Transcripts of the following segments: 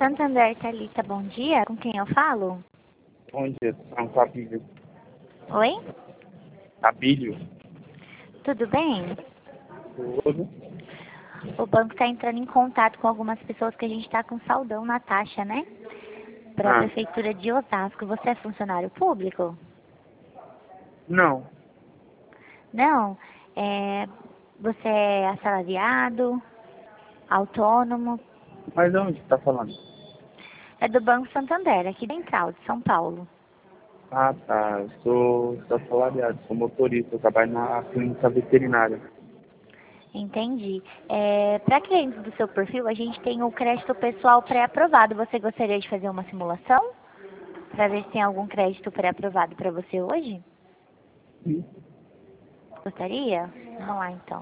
Santander, Thalita, bom dia. Com quem eu falo? Bom dia, são Fabílio. Oi? Fabílio. Tudo bem? Tudo. O banco está entrando em contato com algumas pessoas que a gente está com saldão na taxa, né? Para a Prefeitura de Osasco. Você é funcionário público? Não. Não? Você é assalariado? Autônomo? Mas de onde está falando? É do Banco Santander, aqui dentro de São Paulo. Ah, tá. Eu sou assalariado, sou motorista, eu trabalho na clínica veterinária. Entendi. Para clientes do seu perfil, a gente tem o crédito pessoal pré-aprovado. Você gostaria de fazer uma simulação? Para ver se tem algum crédito pré-aprovado para você hoje? Sim. Gostaria? Vamos lá, então.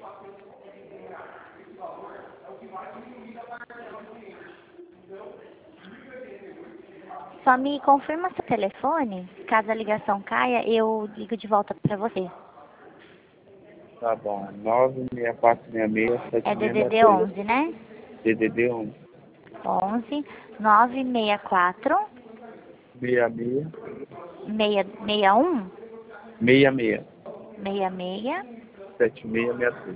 Só me confirma seu telefone. Caso a ligação caia, eu ligo de volta para você. Tá bom. 96466 É DDD 7663. 11, né? DDD 11. 11 964 66 661 66 66 7663.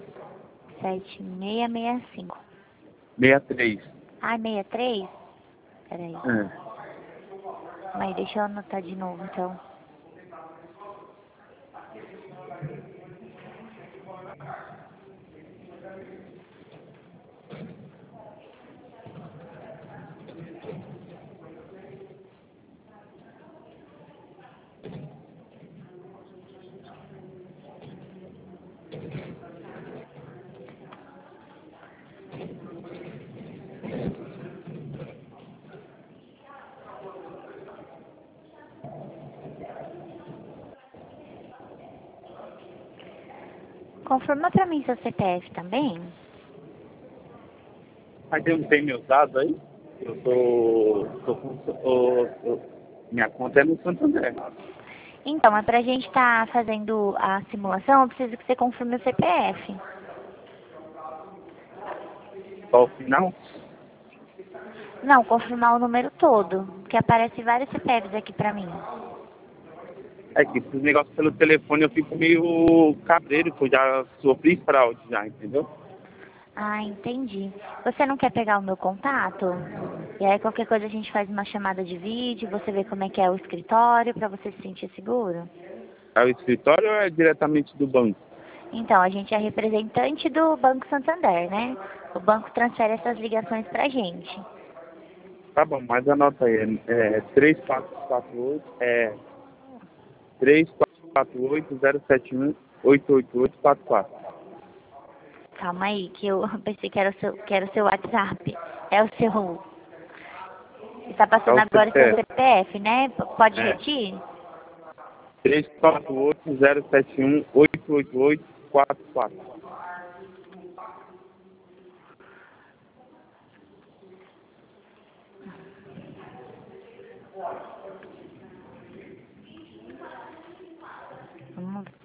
7665. 63. Ai, 63? Peraí. É. Mas deixa eu anotar de novo, então. Confirma pra mim seu CPF também. Mas eu não tenho meus dados aí? Minha conta é no Santander. Então, é pra gente estar fazendo a simulação, eu preciso que você confirme o CPF. Só o final? Não, confirmar o número todo, porque aparece vários CPFs aqui pra mim. É que esses negócios pelo telefone eu fico meio cabreiro, porque eu já sofri fraude já, entendeu? Ah, entendi. Você não quer pegar o meu contato? E aí qualquer coisa a gente faz uma chamada de vídeo, você vê como é que é o escritório, pra você se sentir seguro? É o escritório ou é diretamente do banco? Então, a gente é representante do Banco Santander, né? O banco transfere essas ligações pra gente. Tá bom, mas anota aí, 3448, 348071-88844. Calma aí, que eu pensei que era o seu WhatsApp. É o seu. Você tá É passando o agora o seu CPF. CPF, né? Pode É, repetir? 348071-88844. Vamos ver.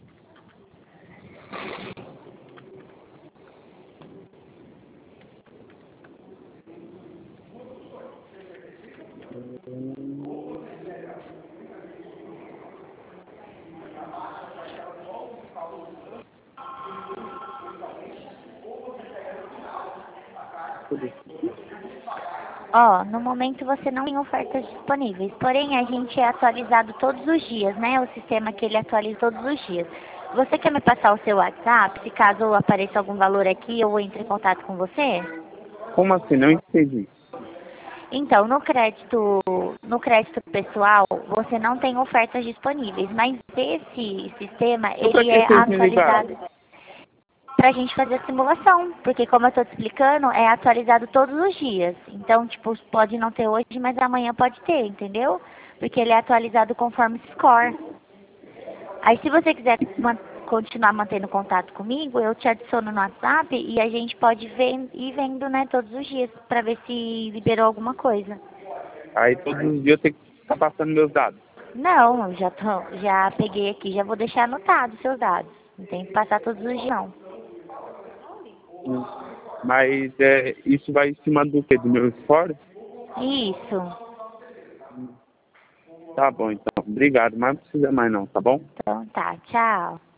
Ó, no momento você não tem ofertas disponíveis, porém a gente é atualizado todos os dias, né? O sistema que ele atualiza todos os dias. Você quer me passar o seu WhatsApp, se caso apareça algum valor aqui, eu entre em contato com você? Como assim? Não entendi. Então, no crédito pessoal, você não tem ofertas disponíveis, mas esse sistema, Então pra ele que é vocês me ligaram? atualizado para a gente fazer a simulação, porque como eu estou te explicando, é atualizado todos os dias. Então, tipo, pode não ter hoje, mas amanhã pode ter, entendeu? Porque ele é atualizado conforme o score. Aí, se você quiser continuar mantendo contato comigo, eu te adiciono no WhatsApp e a gente pode ir vendo, né, todos os dias, para ver se liberou alguma coisa. Aí todos os dias eu tenho que ficar passando meus dados. Não, eu já peguei aqui, já vou deixar anotado os seus dados. Não tem que passar todos os dias, não. Mas isso vai em cima do quê? Do meu score? Isso. Tá bom, então. Obrigado, mas não precisa mais não, tá bom? Então tá, tchau.